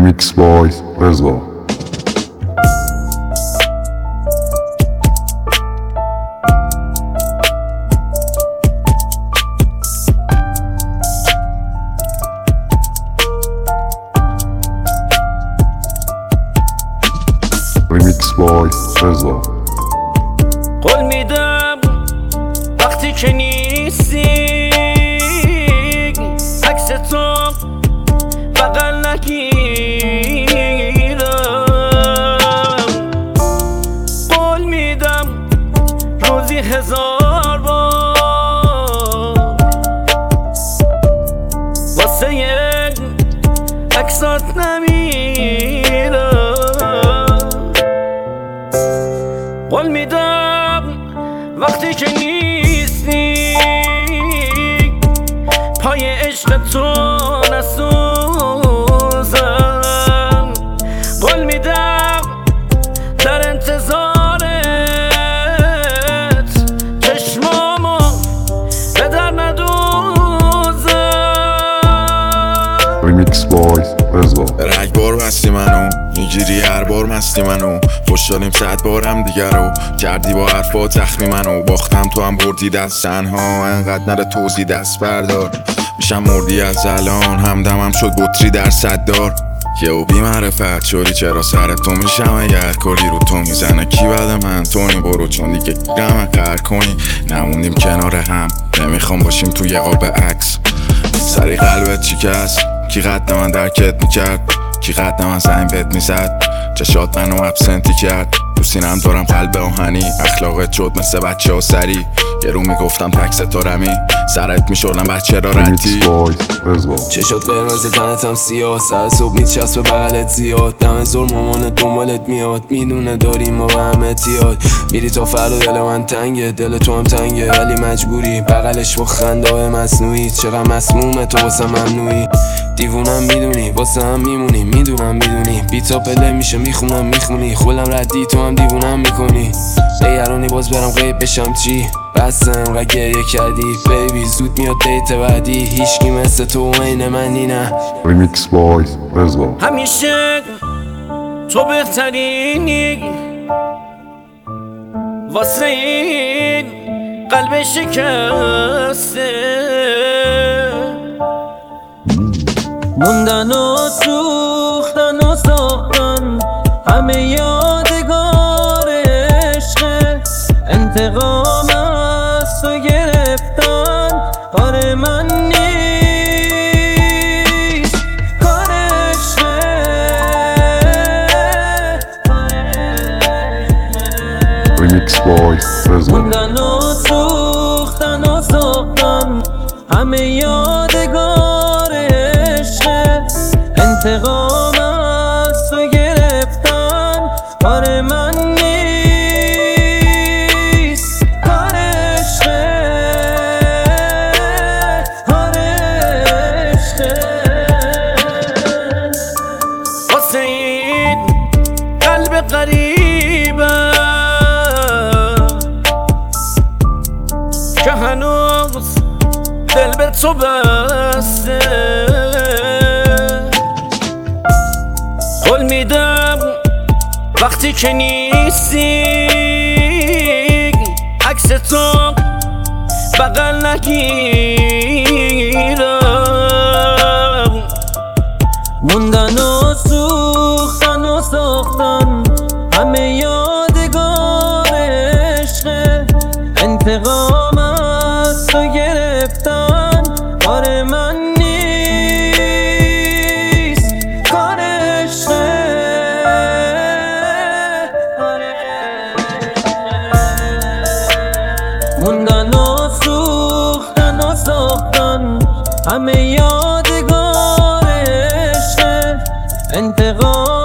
Remix Boys رضا. Remix Boys رضا. قول میدم وقتی که نیستی عکس تو بغل نگیرم. قول میدم روزی 1000 بار واسه یک عکسات نمیرم. قول میدم وقتی که نیستی پای عشق تو نسوزم. قول میدم در انتظارت چشمامو به در ندوزم. Remix Boys رضا. رگبار بستی منو میگیری هر بار مستی منو، خوشحالیم 100 بارم دیگر رو کردی با حرفات زخمی منو. باختم تو هم بردی دست تنها، انقدر نره توزی دست بردار. میشم مردی از الان، همدمم شد بطری در صدار. یهو بی معرفت شدی چرا سر تو میشم اگر کلی رو تو میزنه. کی بعد من توی برو چون دیگه گیرم قهر کنی. نمونیم کنار هم نمیخوام باشیم توی قاب عکس. سری قلبت شکست، کی قد من درکت میکرد، کی قد من زنگ بهت میزد، چشات منو ابسنتی کرد. تو سینم دارم قلب آهنی، اخلاقت شد مثل بچه ها سری. یه رو میگفتم تک ستارمی، سرت میشوردم بچه را رنتی. Remix Boys رضا. چشات قرمز تنتم سیاه، سر صبح میچسبه بغلت زیاد. دم زور مامانت دنبالت میاد، میدونه داریم ما به هم اعتیاد. میری تا فردا دل من تنگه، دل تو هم تنگه ولی مجبوری بغلش با خنده مصنوعی. چقدر مسمومه تو واسه ممنوعی، دیوونم میدونی واسه هم میمونی. میدونم میدونی بیتا پله میشه میخونم میخونی، خودم ردی تو هم دیوونم میکنی. یارونی باز برم غیب بشم چی، بس انقدر گریه کردی بیبی. زود میاد دیت بعدی، هیچکی مثل تو عین منی نه. Remix Boys رضا. همیشه تو بهترینی واسه این قلب شکسته. موندن و سوختن و ساختن همه یادگار عشق. انتقام از تو گرفتن کار من نیست، کار عشقه. Remix Boys رضا. موندن و سوختن و ساختن همه یادگار عشق. انتقام از تو گرفتن کار من نیست، کار عشقه، کار عشقه. واسه این قلب غریبه که هنوز دل به تو بسته. قول میدم وقتی که نیستی عکس تو بغل نگیرم. موندن و سوختن و ساختن همه یادگار عشق. انتقام از تو گرفتن کار من نیست، کار عشقه. موندن و سوختن و ساختن همه یادگار عشق. انتقام